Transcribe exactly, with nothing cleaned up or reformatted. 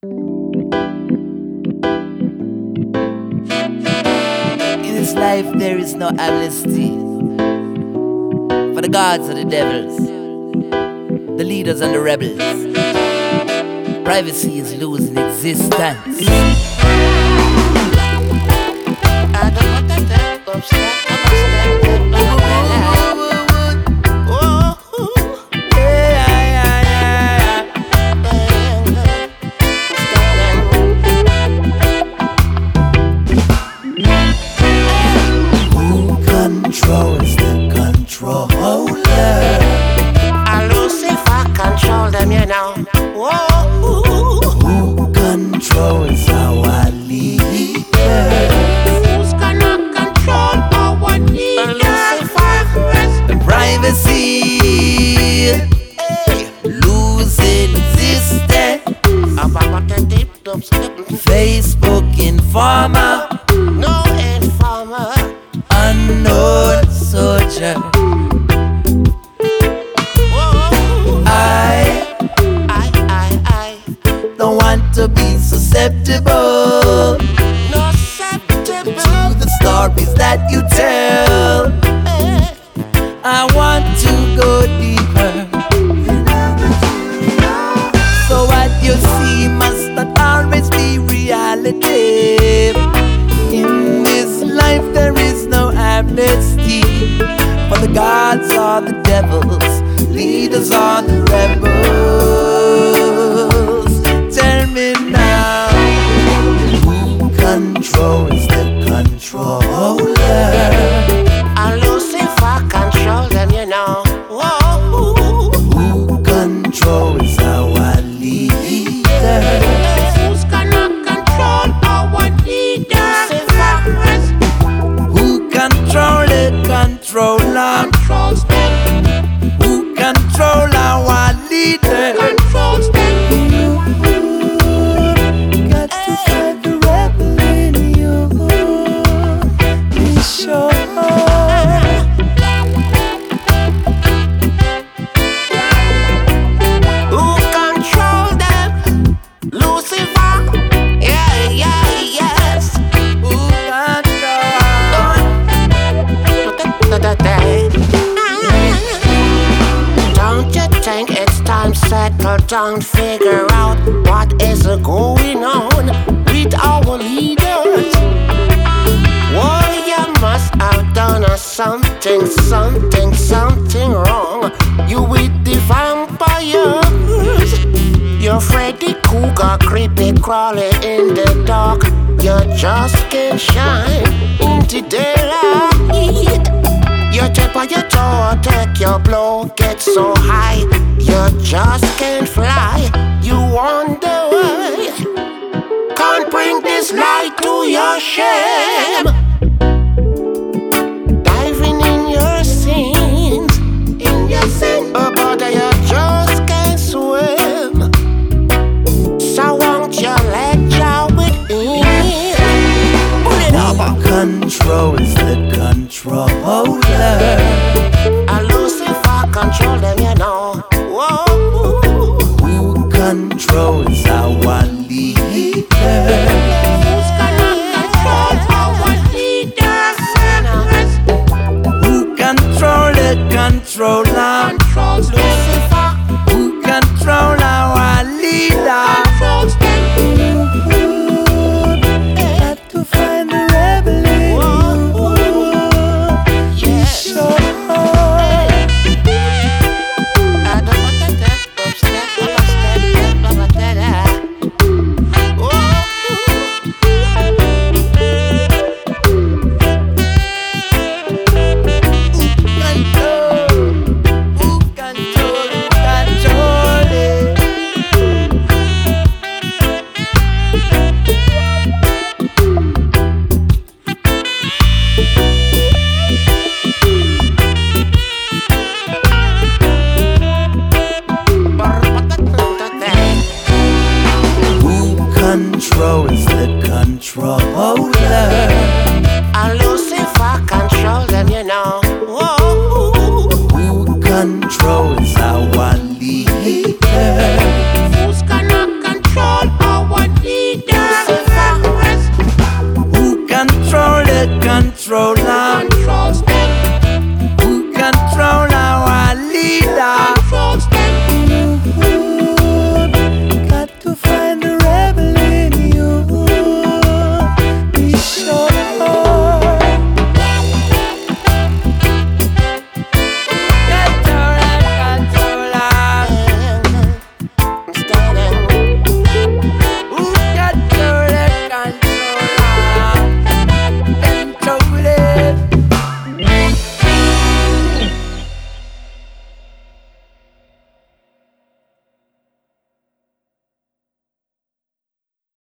In this life there is no amnesty for the gods or the devils, the leaders and the rebels. Privacy is losing existence. Controls the controller. I Lucifer control them, you know. Whoa. Who controls our leader? Who's gonna control our leader? Lucifer. The privacy losing existence. About the deep dubs. Facebook informer, No informer. unknown soldier. Whoa. I I, I, I. don't want to be susceptible No susceptible. to the stories that you tell. Eh. I want to go deeper. So what you see must not always be reality. In this life there is no amnesty for the gods or the devils, leaders or the rebels. Tell me now, who controls the controller? I Lucifer control them, you know. Whoa. Who controls our leader? Who's gonna control our leader? Lucifer Who control the controller? controls them. Who control our leader? Controls them. Got to find the rebel in you. Be sure. Who control them? Lucifer. Yeah, yeah, yes. Who control? Don't you think it's time settle down, figure out what is going on with our leaders? Why you must have done a something, something, something wrong. You with the vampires. You're Freddy Cougar, creepy crawling in the dark. You just can't shine into daylight. You tip on your toe, take your blow, get so high. You just can't fly. You wonder why. Can't bring this light to your shame. Diving in your sins, in your sin. Oh, but you just can't swim. So won't you let you within? Pull it up. Who controls the controller? A Lucifer control them, you know. Whoa. Who controls our leader? Who's gonna control our leaders? Who control the controller? Controls Lucifer. Who control our leader? Controls them. Got to find the rebel in you. Yeah. Sure. I don't want to step up, step up, step up, step up. Oh. Control. Who control? Who control it? Who controls the controller? A Lucifer control them, you